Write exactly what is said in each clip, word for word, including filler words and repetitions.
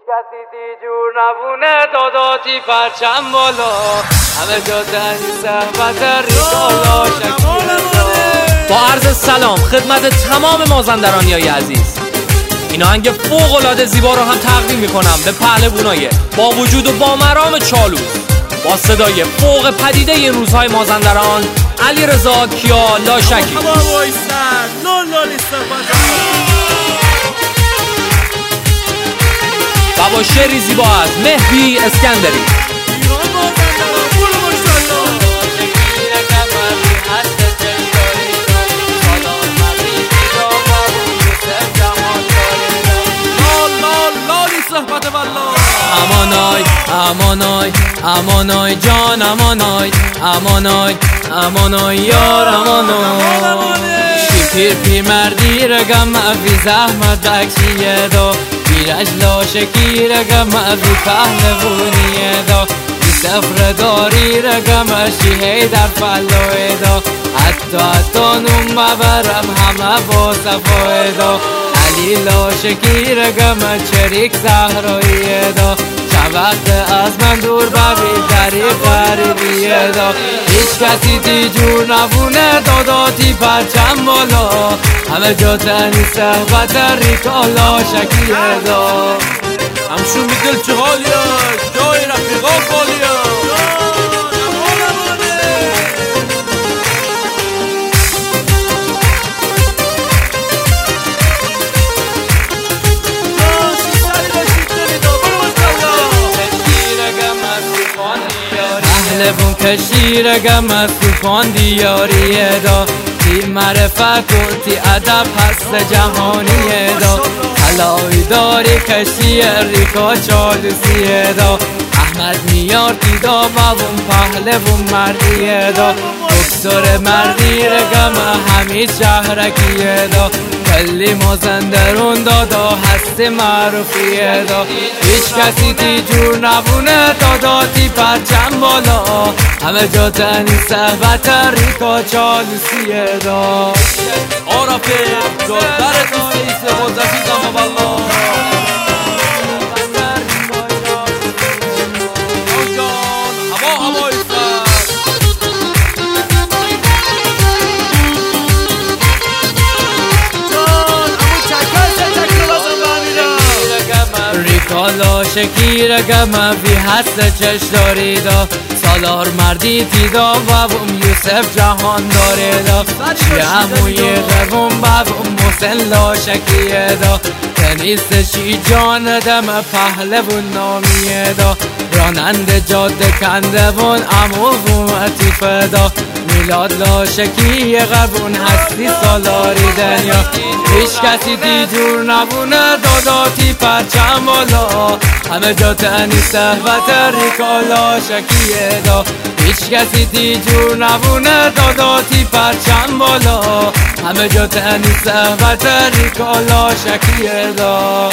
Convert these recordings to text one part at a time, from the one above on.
کسی دیجور نبونه داداتی پرچم بالا همه جا دنی صحبت ریکالا شکیل با عرض سلام خدمت تمام مازندرانی های عزیز. این آهنگ فوق‌العاده زیبا رو هم تقدیم میکنم به پهلوانای با وجود و با مرام چالوس با صدای فوق پدیده این روزهای مازندران علیرضا کیا لاشکی و با شعری زیبا از مهدی اسکندری. امانای امانای امانای جان امانای امانای امانای یار امانای شیر پیر مردی رگم افی زحمت بکشیه دا بیرج لاشکی رگم افی پهلوونیه دا بی سفر داری رگم اشیه در فلوه دا حتی حتی نوم مبرم همه با صفای دا علی لاشکی رگم چریک زهراییه دا چه وقت از من دور ببین دری غریبیه دا هیچ کسی دیجور نبونه داداتی پرچم بالا همه جا تنی صحبت ریکالا شکیه دا همشون میدل چه حالیه جای رفیقا خالیه لبون کشیرگم از توفان دیاریه دا تی معرفت و تی ادب هست جهانیه دا حلایی داری کشی ریکا چالوسیه دا احمد میار تی دا بابون پهلوون مردیه دا دکتر مردی رگم همین شهرکیه دا کلی مازندرون دادا هست معروفیه دا هیچ کسی دیجور نبونه داداتی پرچم بالا همه جا تنی صحبت ریکا چالوسیه دا عرفه جادر دوسته بازدیدم والله ریکالا شکیرگم فی هست چش داری دا سالار مردی تیدا بابم یوسف جهان داره دا چی هموی غبون بابم محسن لاشکیه دا تنیست چی جان دم پهلوون نامیه دا رانند جاده کنده بون امو بومتی فدا میلاد لاشکی غبون هستی سالاری دنیا هیچ کسی دیجور نبونه داداتی پرچم بالا همه جا تنی صحبت ریکالا شکیه دا هیچ کسی دیجور نبونه داداتی پرچم بالا همه جا تنی صحبت ریکالا شکیه دا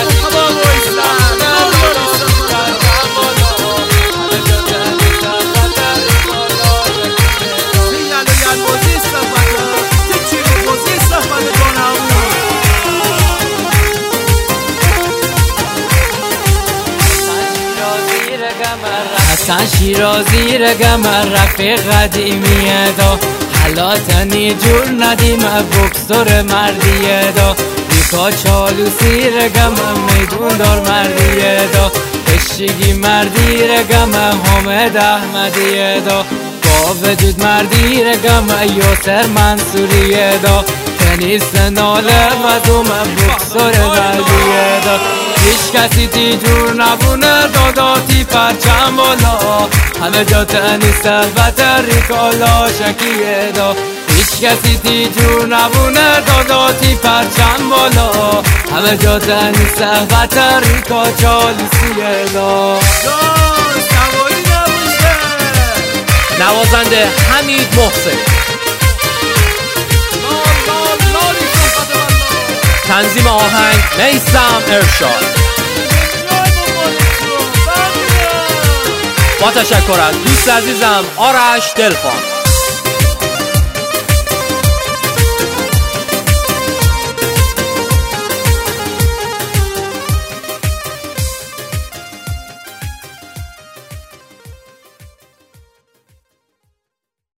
حسن شیرازی رگم رفیق قدیمیه دا حالاتنی جور ندیم بکسور مردیه دا ریکا چالوسی رگم میدون دار مردیه دا اشگی مردی رگم حامد احمدیه دا با وجود مردی رگم یاسر منصوریه دا تنیس ناله و دوم بکسور مردیه دا هیچ کسی دیجور نبونه داداتی پرچم بالا همه جا تنی صحبت ریکالا شکیه دا هیچ کسی دیجور نبونه داداتی پرچم بالا همه جا تنی صحبت ریکا چالوسیه دا نوازنده حمید محسن، تنظیم آهنگ میثم ارشاد، با تشکر از دوست عزیزم آرش دلخان.